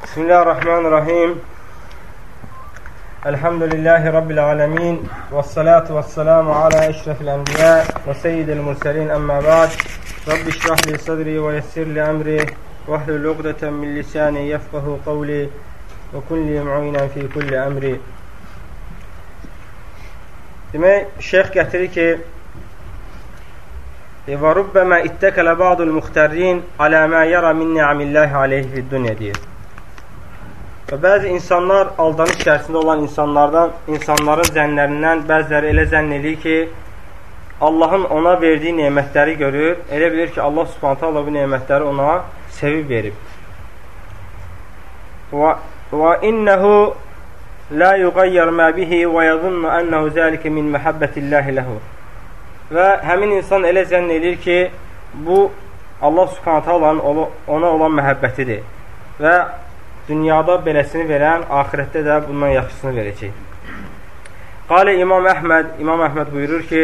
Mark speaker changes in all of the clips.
Speaker 1: Bismillahirrahmanirrahim. Elhamdülillahi Rabbil alemin. Vessalatu vesselamu ala eşrefil enbiya ve seyyidil murselin emmâ ba'd. Rabbi şrah li sadri ve yessir li emri ve hlul ugdeten min lisani yefkahu kavli ve kun li mu'inen fi kulli emri. Demək, şeyx gətirir ki, və rubbəmə ittəkələ ba'dul muxtərrin alə mə yərə min ni'amillahi aleyhi fid dünya deyir. Və bəzi insanlar, aldanış içərisində olan insanların zənnlərindən bəziləri elə zənn edir ki, Allahın ona verdiyi nemətləri görür, elə bilir ki, Allah subhanət hala bu nemətləri ona sevib verib. Və innəhu la yuqayyar mə bihi və yadunnu ənəhu zəlikə min məhəbbətilləhi ləhu. Və həmin insan elə zənn edir ki, bu Allah subhanət halanın ona olan məhəbbətidir. Və dünyada beləsini verən, ahirətdə də bundan yaxşısını verəcək. Qalə İmam Əhməd buyurur ki,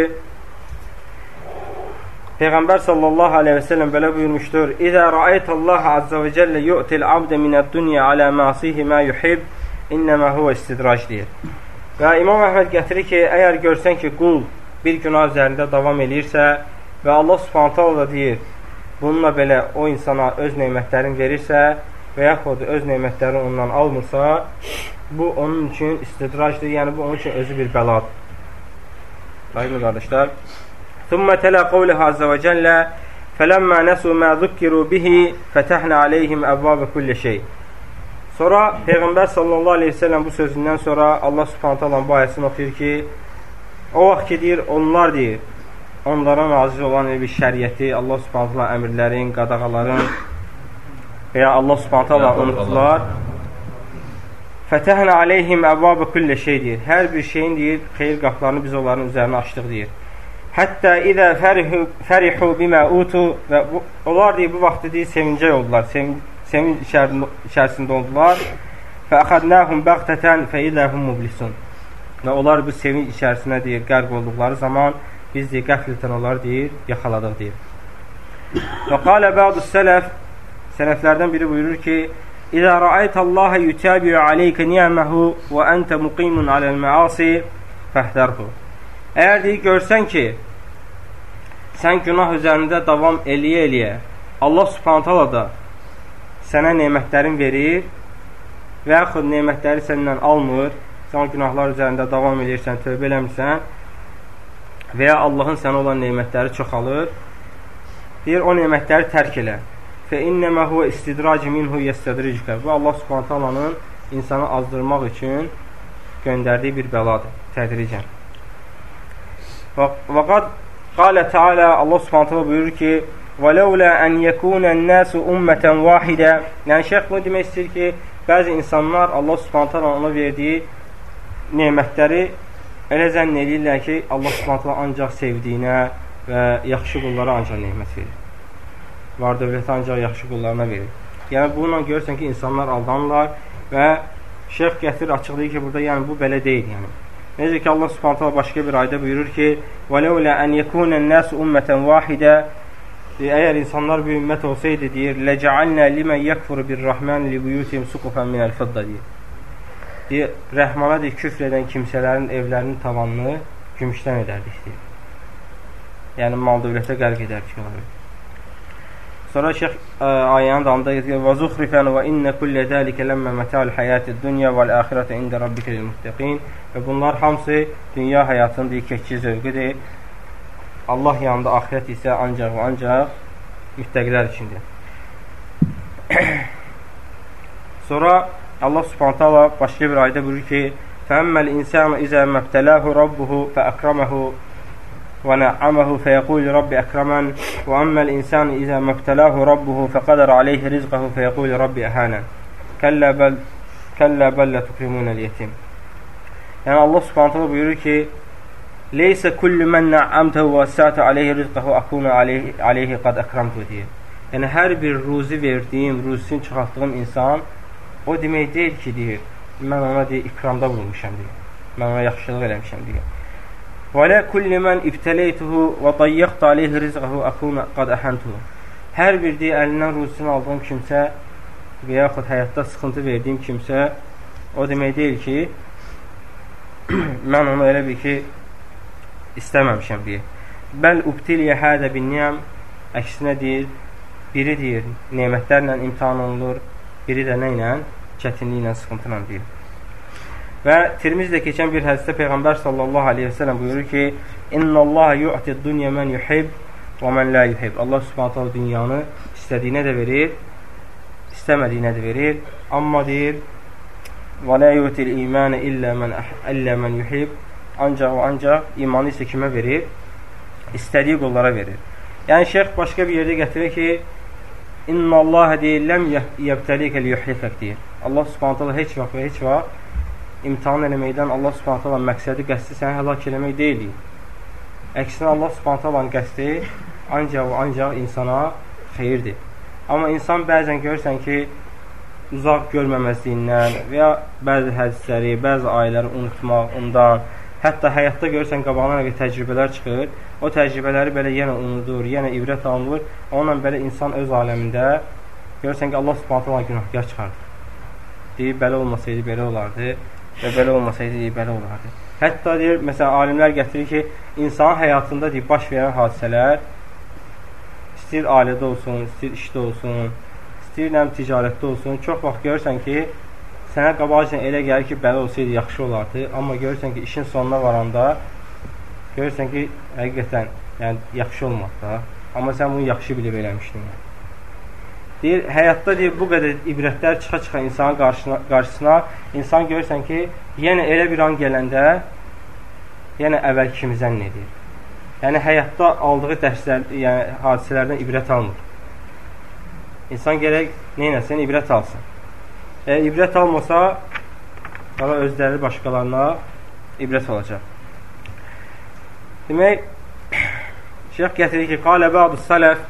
Speaker 1: Peyğəmbər sallallahu aleyhi və səlləm belə buyurmuşdur: İzə rəayətallaha azza və cəllə yu'til abdə minəd-dünya alə məsihi mə yuhib, innəmə huvə istidrac deyir. Və İmam Əhməd gətirir ki, əgər görsən ki, qul bir günah üzərində davam eləyirsə və Allah subhanət hala da deyir, bununla belə o insana öz neymətlərini verirsə və yaxud öz neymətləri ondan almırsa, bu onun üçün istidracdır, yəni bu onun üçün özü bir bəladır. Qayıqlı qardaşlar. Thumma tələ qavlihi azza və cəllə fələmmə nəsu mə zukkiru bihi fətəhnə aleyhim əvvabə kulli şey. Sonra Peyğəmbər sallallahu aleyhi ve sellem bu sözündən sonra Allah subhanət hala bu ayəsini oxuyur ki, o vaxt ki, deyir, onlar deyir, onlara nazil olan bir şəriyyəti, Allah subhanət hala əmirlərin, qadağaların və ya Allah subhanət hala unutdular. Fətəhnə aleyhim əvvabə kulli şey deyir. Hər bir şeyin deyir, xeyir qaplarını biz onların üzərinə açdıq deyir. Hətta idə fərihu bimə utu və onlar deyir, bu vaxtı deyir, sevincək oldular, sevinç içərisində oldular. Fəəxədnəhum bəğtətən fəidəhum mublisun. Və onlar bu sevinç içərisinə deyir, qərq olduqları zaman biz deyir, qəflətən onları deyir, yaxaladıq deyir. Və qalə bə'du sələflərdən biri buyurur ki, İzə rəayətallaha yutəbiyu aleykə niyəməhu və əntə muqimun aləl məasi fəhdərhu. Əgər deyir, görsən ki, sən günah üzərində davam eləyə-eləyə, Allah subhanət hala da sənə neymətlərin verir və yaxud neymətləri səndən almır, sən günahlar üzərində davam edirsən, tövbə eləmirsən və ya Allahın sənə olan neymətləri çoxalır, deyir, o neymətləri tərk elə. Fə innəmə huvə istidraci minhu yəstədricikə. Bu, Allah subhanət halanın insanı azdırmaq üçün göndərdiyi bir bəladır, tədricən. Və qad qalə Teala, Allah subhanət hala buyurur ki, وَلَوْلَا أَنْ يَكُونَ النَّاسُ أُمَّةً وَاحِدًا. Yəni, şeyx bunu demək istəyir ki, bəzi insanlar Allah subhanət hala ona verdiyi nemətləri elə zənn edirlər ki, Allah subhanət hala ancaq sevdiyinə və yaxşı qullara ancaq nemət verir. Var dövləti ancaq yaxşı qullarına verir. Yəni, bununla görürsən ki, insanlar aldanırlar və şeyx gətirir, açıqlayır ki, burada yəni, bu belə deyil. Yəni. Necə ki, Allah subhanət hala başqa bir ayda buyurur ki, وَلَوْلَا أَنْ يَكُونَ النَّاسُ أُمَّةً وَاحِدًا. Əgər insanlar bir ümmət olsaydı, deyir, لَجَعَلْنَا لِمَنْ يَكْفُرُ بِالرَّحْمَنِ لِبُيُوتِهِمْ سُقُفًا مِنَ الْفِضَّةِ deyir, Rəhmana deyir, küfr edən kimsələrin evlərinin tavanını gümüşdən edərdik, deyir. Yəni, mal dövlətə qərq edərdik onları. Sonra şeyx ayənin damında deyir, وَزُخْرِفًا وَإِنَّ كُلَّ ذَٰلِكَ لَمَّا مَتَاعُ الْحَيَاةِ الدُّنْيَا وَالْآخِرَةِ عِنْدَ رَبِّكَ لِلْمُتَّقِينَ. Və bunlar hamısı dünya həyatının deyir, keçici zövqüdür. Allah yanında axirət isə ancaq və ancaq müttəqilər içindir. Sonra Allah subhanət hala başqa bir ayda buyurur ki, فَأَمَّا الْإِنسَانُ إِذَا مَبْتَلَاهُ رَبُّهُ فَأَكْرَمَهُ وَنَعَّمَهُ فَيَقُولُ رَبِّ أَكْرَمَنِ وَأَمَّا الْإِنسَانُ إِذَا مَبْتَلَاهُ رَبُّهُ فَقَدَرَ عَلَيْهِ رِزْقَهُ فَيَقُولُ رَبِّ أَهَانَنِ كَلَّا بَلْ لَا تُكْرِمُونَ الْيَتِيمَ. Yəni Allah subhanət hala buyurur ki, Leysə kullu mən nə'amtəhu və səətə aleyhi rizqəhu akunu aleyhi qad əkramtu deyir. Yəni, hər bir ruzi verdiyim, ruzisini çıxartdığım insan o demək deyil ki, deyir, mən ona deyir, ikramda bulmuşam, deyir. Mən ona yaxşılıq eləmişəm, deyir. Və lə kulli mən ibtəleytuhu və dayyəqt aleyhi rizqəhu akunu qad əhəntuhu. Hər bir deyir, əlindən ruzisini aldığım kimsə və yaxud həyatda sıxıntı verdiyim kimsə, o demək deyil ki, mən onu elə bir ki, istəməmişəm deyir. Bəl ubtiliyə hədə bin niyəm, əksinə deyir, biri deyir, nemətlərlə imtihan olunur, biri də nə ilə? Çətinliklə, sıxıntıyla deyir. Və Tirmizdə keçən bir hədisdə Peyğəmbər sallallahu aleyhi və sələm buyurur ki, İnnəllaha yu'tid dunya mən yuhib və mən la yuhib. Allah subhanət hala dünyanı istədiyinə də verir, istəmədiyinə də verir. Amma deyir, və la yu'til imanə illə mən yuhib. Ancaq imanı isə kimə verir? İstədiyi qollara verir. Yəni, şeyx başqa bir yerdə gətirir ki, İnnəllaha deyir, ləm yəbtəlikə liyuhlifək deyir. Allah subhanət hala heç vaxt imtihan eləməkdən Allah subhanət hala məqsədi, qəsdi səni həlak eləmək deyil. Əksinə Allah subhanət halanın qəsdi ancaq insana xeyirdir. Amma insan bəzən görürsən ki, uzaq görməməzliyindən və ya bəzi hədisləri, bəzi ayələri unutmaq ondan, hətta həyatda görürsən qabağına nə təcrübələr çıxır, o təcrübələri belə yenə unudur, yenə ibrət alınır, onunla belə insan öz aləmində görürsən ki, Allah subhanət hala günahkar çıxardır. Deyir, belə olmasaydı, belə olardı və belə olmasaydı, deyir, belə olardı. Hətta deyir, məsələn, alimlər gətirir ki, insanın həyatında deyir, baş verən hadisələr istəyir ailədə olsun, istəyir işdə olsun, istəyir ticarətdə olsun, çox vaxt görürsən ki, sənə qabaqca elə gəlir ki, belə olsaydı yaxşı olardı, amma görürsən ki, işin sonuna varanda görürsən ki, həqiqətən yəni, yaxşı olmadı da, amma sən bunu yaxşı bilib eləmişdin. Deyir, həyatda deyir, bu qədər ibrətlər çıxa-çıxa insanın qarşısına insan görürsən ki, yenə elə bir an gələndə yenə əvvəl kimizən edir. Yəni, həyatda aldığı dərslər, yəni hadisələrdən ibrət almır. İnsan gərək neynəsin? İbrət alsın. İbrət almasa, özləri başqalarına ibrət olacaq. Demək, şeyx gətirir ki, qalə bə'du sələf,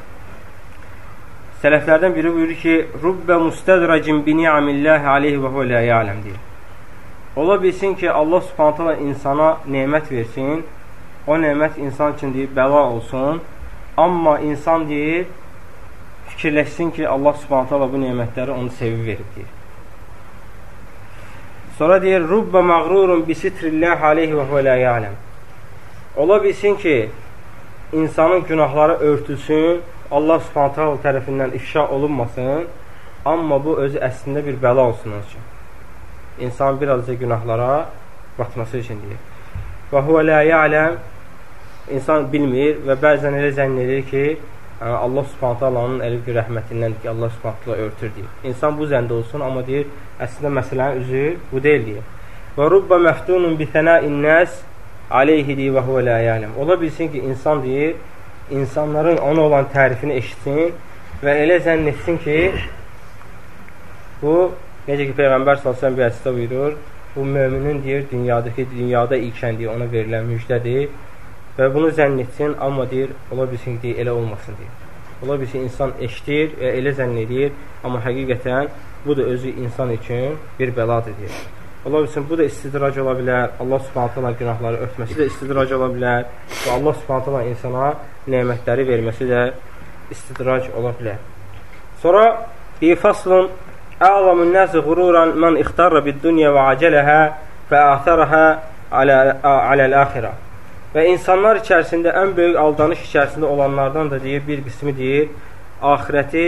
Speaker 1: sələflərdən biri buyurur ki, Rubbə müstədracin bi ni'amillahi aleyhi və huvə lə ya'ləm deyir. Ola bilsin ki, Allah subhanət hala insana nemət versin, o nemət insan üçün deyir, bəla olsun, amma insan deyir, fikirləşsin ki, Allah subhanət hala bu nemətləri onu sevib verib deyir. Sonra deyir, Rubbə məğrurun bi sitrilləhi aleyhi və huvə lə ya'ləm. Ola bilsin ki, insanın günahları örtülsün, Allah subhanət hala tərəfindən ifşa olunmasın, amma bu özü əslində bir bəla olsun onun üçün. İnsan birazca günahlara batması üçün deyir. Və huvə lə ya'ləm, insan bilmir və bəzən elə zənn edir ki, Allah subhanət halanın əli bir rəhmətindən ki, Allah subhanət hala örtür deyir. İnsan bu zəndə olsun, amma deyir, əslində məsələnin üzü bu deyil deyir. Və rubbə məftunun bi thənəin nəs aleyhi deyir və huvə lə ya'ləm. Ola bilsin ki, insan deyir, insanların ona olan tərifini eşitsin və elə zənn etsin ki, bu, necə ki, Peyğəmbər s.ə.v bir hədisdə buyurur, bu möminin deyir, dünyada ilkən deyir, ona verilən müjdədir və bunu zənn etsin, amma deyir, ola bilsin ki, elə olmasın deyir. Ola bilsin, insan eşitir və elə zənn edir, amma həqiqətən bu da özü insan üçün bir bəladır deyir. Ola bilsin, bu da istidrac ola bilər, Allah subhanət hala günahları örtməsi də istidrac ola bilər və Allah subhanət hala insana nemətləri verməsi də istidrac ola bilər. Sonra bir faslun Ə'lamun nəsi qururan mən ixtarra bid-dunya və acələhə və ətərəhə aləl-əxirə. Və insanlar içərisində ən böyük aldanış içərisində olanlardan da deyir, bir qismi deyir, axirəti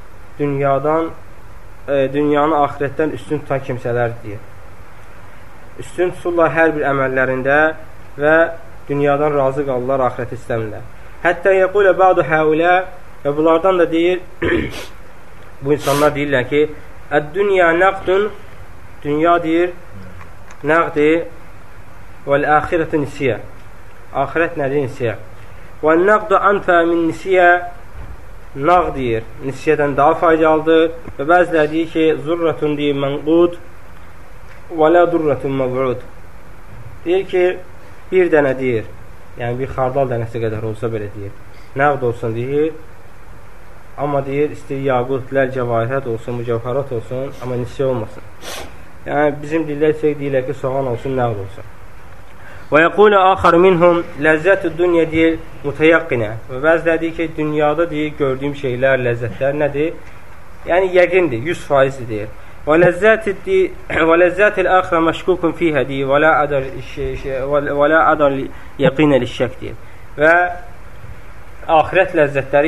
Speaker 1: dünyanı axirətdən üstün tutan kimsələr deyir. Üstün tuturlar hər bir əməllərində və dünyadan razı qalırlar, axirəti istəmirlər. Hətta yəqulə bə'du həulə və bunlardan da deyir, bu insanlar deyirlər ki, Əd-dünya nəqdun, dünya deyir, nəqdir, vəl-əxirətə nisiyə. Axirət nədir? Nisiyə. Vəl-nəqdu anfə min nisiyə, naq deyir, nisiyədən daha faydalıdır və bəziləri deyir ki, zurratun deyir, mənqud, vələ durratun məv'ud. Deyir ki, bir dənə deyir, yəni bir xardal dənəsi qədər olsa belə deyir, nəqd olsun deyir, amma deyir, istəyir yaqutlər, cəvahirət olsun, mücəvharat olsun, amma nisiyə olmasın. Yəni, bizim dillər deyirlər ki, soğan olsun, nəqd olsun. Və yəqulu axar minhum ləzzət-ü dünya deyir, mütəyaqqinə. Və bəziləri deyir ki, dünyada deyir, gördüyüm şeylər, ləzzətlər nədir? yəni yəqindir, 100% deyir. Və ləzzətil əxirə məşkukun fiyhə deyir, və lə adar yəqinə lişşək deyir. Və axirət ləzzətləri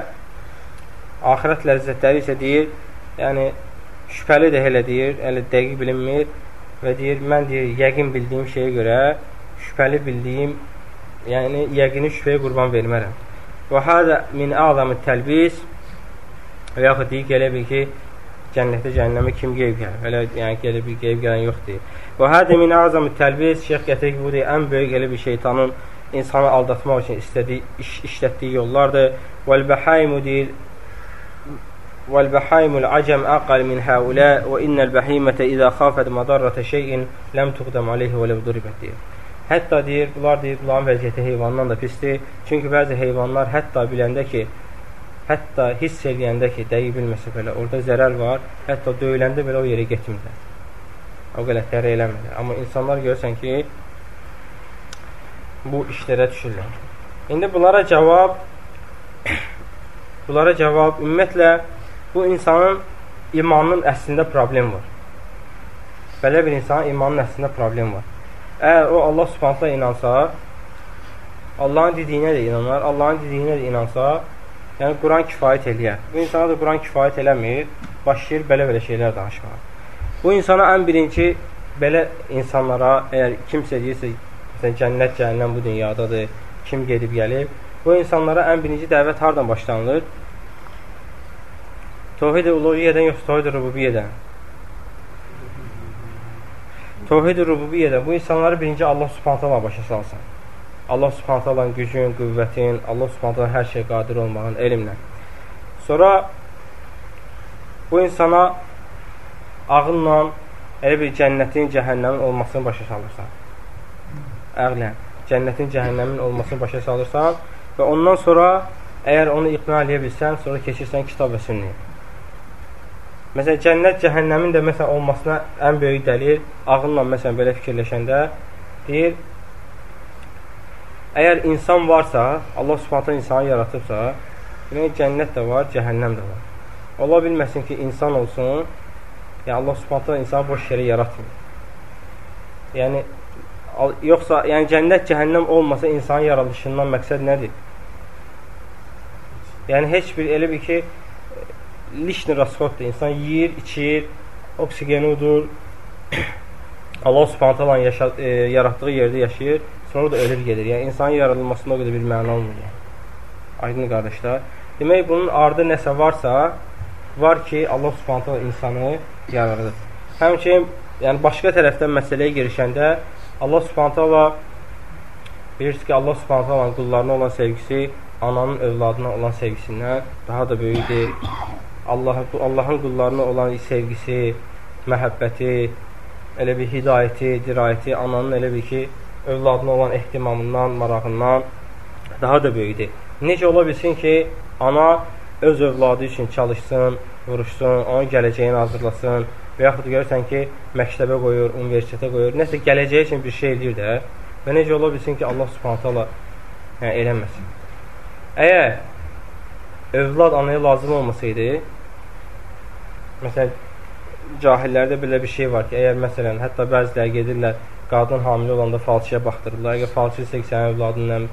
Speaker 1: isə deyir, yəni şübhəli də elə deyir, elə dəqiq bilinmir və deyir, mən deyir, yəqin bildiyim şeyə görə şübhəli bildiyim, yəni yəqini şübhəyə qurban vermərəm. Və hədə min əzəmi təlbis və yaxud deyir, gələ bil ki, cənnətdə cəhənnəmə kim qeyb gəlir? Elə, yəni gələ bil qeyb gələn yoxdur. Və hədə min əzəmi təlbis, şeyx gətirir ki, bu deyir, ən böyük elə bir şeytanın insanı aldatmaq üçün işlətdiyi yollardır. Vəl-bəhaymu deyir, vəl-bəhayimul acəm əqəl min həulə və innəl bəhimətə idə xafəd mədarrətə şeyin ləm tuqdəm aleyhi və ləvduribət deyir. Hətta deyir, bunların vəziyyəti heyvandan da pisdir. Çünki bəzi heyvanlar hətta biləndə ki, hətta hiss eləyəndə ki, dəqiq bilməsə belə, orada zərər var, hətta döyüləndə belə o yerə getmirlər. O qələtləri eləmirlər. Amma insanlar görürsən ki, bu işlərə düşürlər. İndi bunlara cavab ümumiyyətlə, bu insanın imanının əslində problem var. Belə bir insanın imanının əslində problem var. Əgər o Allah subhanətlə inansa, Allahın dediyinə də inanar, Allahın dediyinə də inansa, yəni Quran kifayət eləyər. Bu insana da Quran kifayət eləmir, başlayır belə-belə şeylər danışmağa. Bu insana ən birinci, belə insanlara, əgər kimsə deyirsə, cənnət, cəhənnəm bu dünyadadır, kim gedib gəlib, bu insanlara ən birinci dəvət hardan başlanılır? Tövhid-i uluhiyyədən yoxsa tövhid-i rububiyyədən? Tövhid-i rububiyyədən bu insanları birinci Allah subhanətələ başa salsın. Allah subhanətələ gücün, qüvvətin, Allah subhanətələ hər şey qadir olmağın elmlə. Sonra bu insana ağılla elə bir cənnətin, cəhənnəmin olmasını başa salırsan. Əqlən, cənnətin, cəhənnəmin olmasını başa salırsan və ondan sonra əgər onu iqna eləyə bilsən, sonra keçirsən kitab və sünniyə. Məsələn, cənnət, cəhənnəmin də məsələn, olmasına ən böyük dəlil, ağınla məsələn, belə fikirləşəndə deyir, əgər insan varsa, Allah subhanətlə insanı yaratıbsa, demək, cənnət də var, cəhənnəm də var. Ola bilməsin ki, insan olsun, yəni Allah subhanətlə insanı boş yere yaratmır. Yəni, yoxsa, yəni cənnət, cəhənnəm olmasa insanın yaradılışından məqsəd nədir? Yəni, heç bir elə bir ki, lişni rasxotdur. İnsan yiyir, içir, oksigeni udur. Allah subhanətələ yaratdığı yerdə yaşayır, sonra da ölür gedir. Yəni, insanın yaradılmasında o qədər bir məna olmur. Yəni. Aydın qardaşlar. Demək, bunun ardı nəsə varsa, var ki, Allah subhanətələ insanı yaradır. Həmçinin, yəni başqa tərəfdən məsələyə girişəndə, Allah subhanətələ bilirsiniz ki, Allah subhanətələ qullarına olan sevgisi ananın övladına olan sevgisindən daha da böyükdür. Allahın qullarına olan sevgisi, məhəbbəti, elə bir hidayəti, dirayəti, ananın elə bir ki, övladına olan ehtimamından, marağından daha da böyükdür. Necə ola bilsin ki, ana öz övladı üçün çalışsın, vuruşsun, onun gələcəyini hazırlasın və yaxud görürsən ki, məktəbə qoyur, universitetə qoyur, nəsə gələcəyi üçün bir şey eləyir də və necə ola bilsin ki, Allah subhanətələ eləməsin. Əgər övlad anaya lazım olmasaydı, məsələn, cahillərdə belə bir şey var ki, əgər məsələn, hətta bəziləri gedirlər, qadın hamilə olanda falçıya baxdırırlar, əgər falçı isə ki, sənin övladından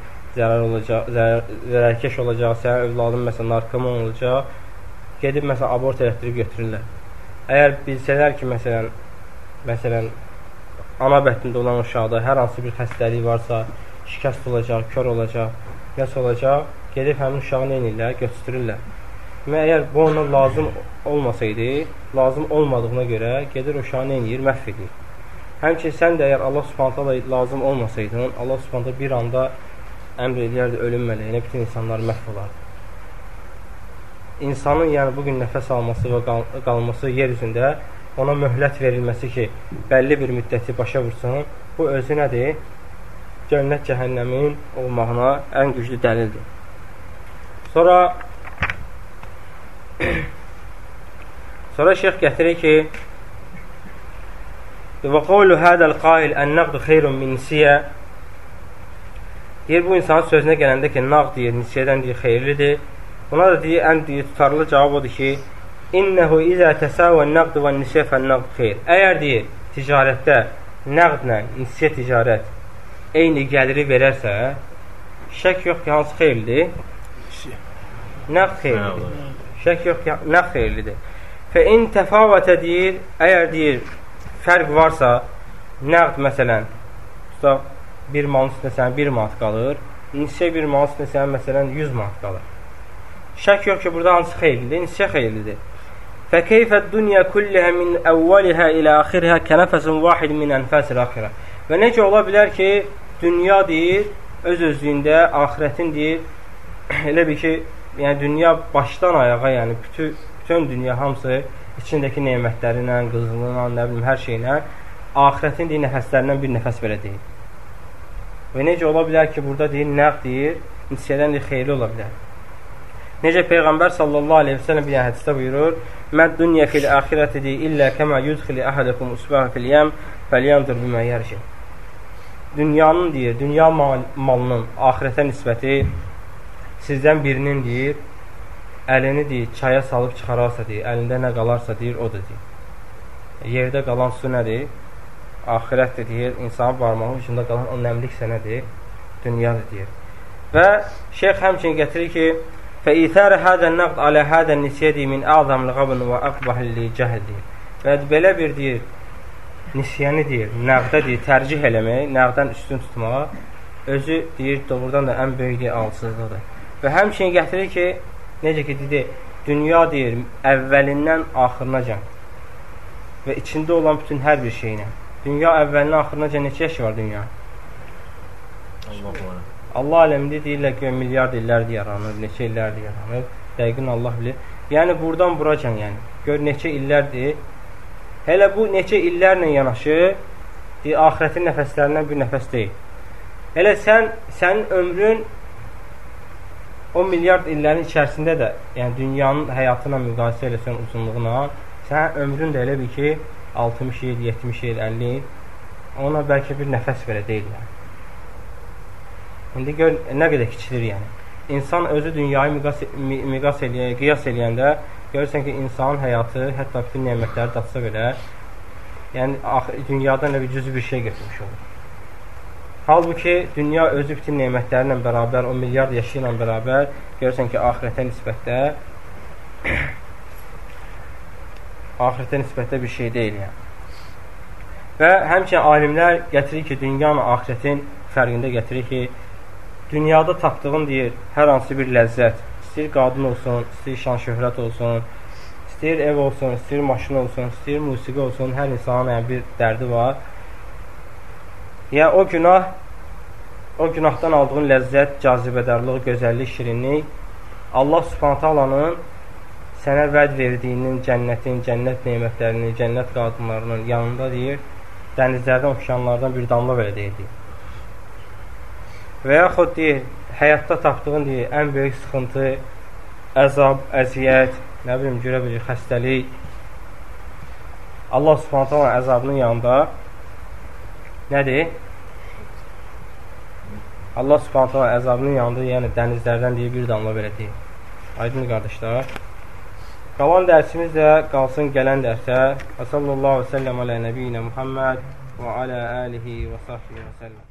Speaker 1: zərərkeş olacaq, sənin övladın məsələn, narkoman olacaq, gedib məsələn, abort elətdirib götürürlər. Əgər bilsələr ki, məsələn, ana bətnində olan uşaqda hər hansı bir xəstəlik varsa, şikəst olacaq, kör olacaq, nəsə olacaq, gedib həmin uşağı nə edirlər, götürürlər. Və əgər bu ona lazım olmasaydı, lazım olmadığına görə gedir uşağı nə edir, məhv edir. Həmçin sən də əgər Allah subhanətələ lazım olmasaydın, Allah subhanətələ bir anda əmr edərdi ölüm mələyinə, bütün insanlar məhv olardı. İnsanın yəni bugün nəfəs alması və qalması yer üzündə ona möhlət verilməsi ki, bəlli bir müddəti başa vursun, bu özü nədir? Cənnət, cəhənnəmin olmağına ən güclü dəlildir. Sonra şeyx gətirir ki, və qavlu hədəl qail ən-nəqd xeyrun min nisiyə deyir, bu insanın sözünə gələndə ki, nağd deyir, nisiyədən deyir, xeyirlidir. Buna da deyir, ən deyir, tutarlı cavab odur ki, İnnehu izə təsavvən nəqd və nisyə fəl-nəqd xeyr. Əgər deyir, ticarətdə nəqdlə nisyə ticarət eyni gəliri verərsə, şək yox ki, hansı xeyirlidir? Nəqd xeyirlidir. Şək yox ki, nəqd xeyirlidir. Fə in təfavətə deyir, əgər deyir, fərq varsa, nəqd məsələn, tutaq, bir malın üstündə sənə 1 manat qalır, nisyə bir malın üstündə sənə məsələn 100 manat qalır. Şək yox ki, burada hansı xeyirlidir? Nisyə xeyirlidir. Fə keyfəd dünya kullihə min əvvəlihə ilə axirihə kənəfəsin vahid min ənfəsil axirə. Və necə ola bilər ki, dünya deyir, öz-özlüyündə, ahirətin deyir, elə bir ki, yəni dünya başdan ayağa, yəni bütün dünya hamısı içindəki nemətləri ilə, qızılığına, nə bilim, hər şeylə, ahirətin deyir, nəfəslərindən bir nəfəs belə deyir. Və necə ola bilər ki, burada deyir, nəqd deyir, nisyədən deyir, xeyli ola bilər. Necə Peyğəmbər sallallahu aleyhi və sələm bir hədisdə buyurur, Məd dünya fil axirətidir, illə kəmə yudxili əhədəkum usbəhə fil yəm fəlyandır bimə yərşin. Dünyanın deyir, dünya malının ahirətə nisbəti sizdən birinin deyir, əlini deyir, çaya salıb çıxararsa deyir, əlində nə qalarsa deyir, o da deyir. Yerdə qalan su nədir? Ahirətdir deyir, insanın barmağın ucunda qalan o nəmlik sənədir, dünyadır deyir. Və şeyx həmçin gətirir ki, فَإِثَارَ هَذَا النَّقْدْ عَلَى هَذَا النِّسْيَدِ مِنْ أَعْظَمِ الْغَبْنِ وَأَقْبَحِ لِجَهْلِ deyir. Və belə bir deyir, nisyəni deyir, nəqdə deyir, tərcih eləmək, nəqdən üstün tutmaq, özü deyir, doğrudan da ən böyük deyir, ağılsızlıqdır. Və həmçin gətirir ki, necə ki, deyir, dünya deyir, əvvəlindən axırınacan və içində olan bütün hər bir şeyinə. Dünya əvvəlindən axırınacan neçə yaşı var dünya? Allah aləmdə deyirlər ki, milyard illərdir yaranır, neçə illərdir yaranır, dəqiqin Allah bilir. Yəni, buradan buracan, yəni, gör neçə illərdir. Hələ bu neçə illərlə yanaşı, deyir, ahirətin nəfəslərindən bir nəfəs deyil. Hələ sənin ömrün o milyard illərin içərisində də, yəni dünyanın həyatına müqayisə eləsən uzunluğuna, sənin ömrün də elə bir ki, 60 il, 70 il, 50 il, ona bəlkə bir nəfəs belə deyil, yəni. İndi gör, nə qədər kiçilir, yəni. İnsan özü dünyayı qiyas eləyəndə, görürsən ki, insanın həyatı, hətta bütün nemətləri datsa belə, yəni, dünyadan bir cüzü bir şey götürmüş olur. Halbuki, dünya özü bütün nemətlərlə bərabər, o milyard yaşı ilə bərabər, görürsən ki, ahirətə nisbətdə bir şey deyil, yəni. Və həmçinin alimlər gətirir ki, dünyanın ahirətin fərqində gətirir ki, dünyada tapdığın deyir, hər hansı bir ləzzət, istəyir qadın olsun, istəyir şan-şöhrət olsun, istəyir ev olsun, istəyir maşın olsun, istəyir musiqi olsun, hər insanın yəni, bir dərdi var. Yəni, o günahdan aldığın ləzzət, cazibədarlıq, gözəllik, şirinlik, Allah Subhanahu taalanın sənə vəd verdiyinin, cənnətin, cənnət nemətlərinin, cənnət qadınlarının yanında deyir, dənizlərdən, okeanlardan bir damla belə deyir. Və yaxud deyir, həyatda tapdığın deyir, ən böyük sıxıntı, əzab, əziyyət, nə bilim, görə bilir, xəstəlik. Allah Subhanahu taala əzabının yanında nədir? Allah Subhanahu taala əzabının yanında, yəni dənizlərdən deyir, bir damla belə deyir. Aydın qardaşlar. Qalan dərsimiz də qalsın gələn dərsə. Və sallallahu və səlləm alə nəbiyyinə Muhammed və alə alihi və sahbihi və səlləm.